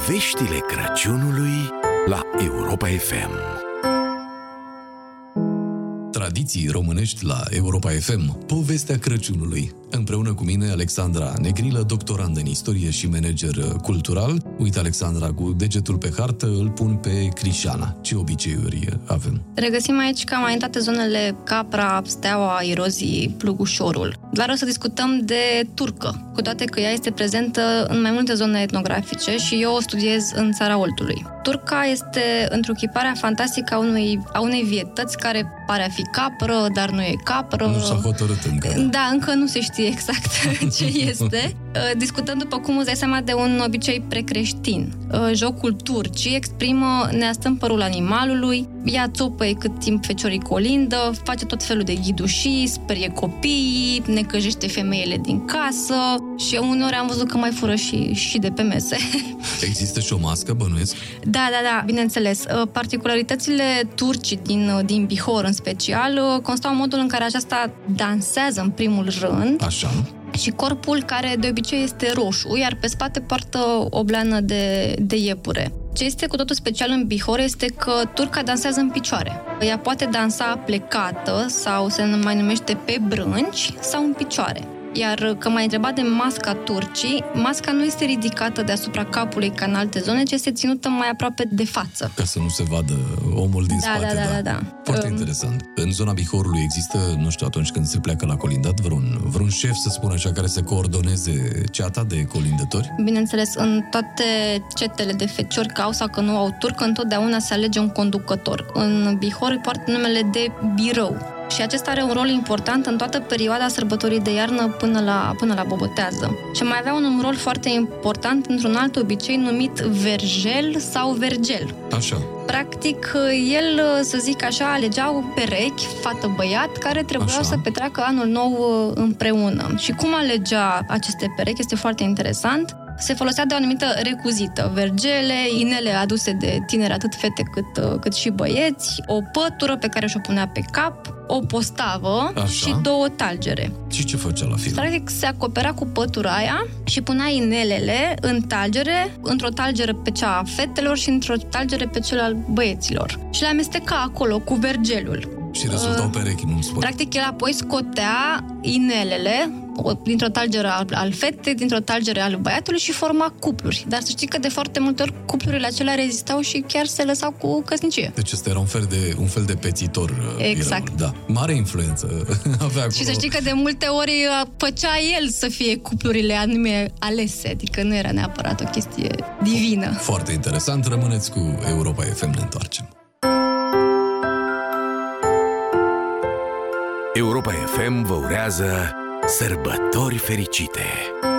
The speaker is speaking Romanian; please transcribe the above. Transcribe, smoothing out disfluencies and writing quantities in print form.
Poveștile Crăciunului la Europa FM. Tradiții românești la Europa FM. Povestea Crăciunului. Împreună cu mine, Alexandra Negrilă, doctorandă în istorie și manager cultural. Uite, Alexandra, cu degetul pe hartă îl pun pe Crișana. Ce obiceiuri avem? Regăsim aici cam mai în toate zonele Capra, Steaua, Irozii, Plugușorul. Doar o să discutăm de turcă, cu toate că ea este prezentă în mai multe zone etnografice și eu o studiez în Țara Oltului. Turca este întruchiparea fantastică a unei vietăți care pare a fi capră, dar nu e capră. Nu s-a hotărât încă. Da, încă nu se știe exact ce este. Discutând, după cum îți dai seama, de un obicei precreștin. Jocul turcii exprimă neastâmpărul animalului, ia țopăie cât timp feciorii colindă, face tot felul de ghidușii, sperie copiii, necăjește femeile din casă și uneori am văzut că mai fură și de pe mese. Există și o mască, bănuiesc? Da, bineînțeles. Particularitățile turcii din Bihor, în special, constau în modul în care aceasta dansează în primul rând. Așa. Și corpul, care de obicei este roșu, iar pe spate poartă o blană de iepure. Ce este cu totul special în Bihor este că turca dansează în picioare. Ea poate dansa plecată sau se mai numește pe brânci sau în picioare. Iar că m-ai întrebat de masca turcii, masca nu este ridicată deasupra capului ca în alte zone, ci este ținută mai aproape de față. Ca să nu se vadă omul din spate. Da. Foarte interesant. În zona Bihorului există, nu știu, atunci când se pleacă la colindat, vreun șef, să spun așa, care să coordoneze ceata de colindători? Bineînțeles, în toate cetele de feciori, că au sau că nu au turcă, întotdeauna se alege un conducător. În Bihor îi poartă numele de birău. Și acesta are un rol important în toată perioada sărbătorii de iarnă până la bobotează. Și mai avea un rol foarte important într-un alt obicei numit vergel sau vergel. Așa. Practic, el, să zic așa, alegea o perechi, fată-băiat, care trebuiau să petreacă anul nou împreună. Și cum alegea aceste perechi este foarte interesant. Se folosea de o anumită recuzită, vergele, inele aduse de tineri, atât fete cât și băieți, o pătură pe care și-o punea pe cap, o postavă și 2 talgere. Și ce făcea la final? Practic se acopera cu pătura aia și punea inelele în talgere, într-o talgeră pe cea a fetelor și într-o talgeră pe cel al băieților. Și le amesteca acolo cu vergelul. Și rezultau perechi, nu-mi spune. Practic, el apoi scotea inelele dintr-o talgeră al fetei, dintr-o talgeră al băiatului și forma cupluri. Dar să știi că de foarte multe ori cuplurile acelea rezistau și chiar se lăsau cu căsnicie. Deci ăsta era un fel de pețitor. Exact. Da. Mare influență avea acolo. Și să știi că de multe ori făcea el să fie cuplurile anume alese, adică nu era neapărat o chestie divină. Foarte interesant. Rămâneți cu Europa FM, ne întoarcem. Europa FM vă urează sărbători fericite!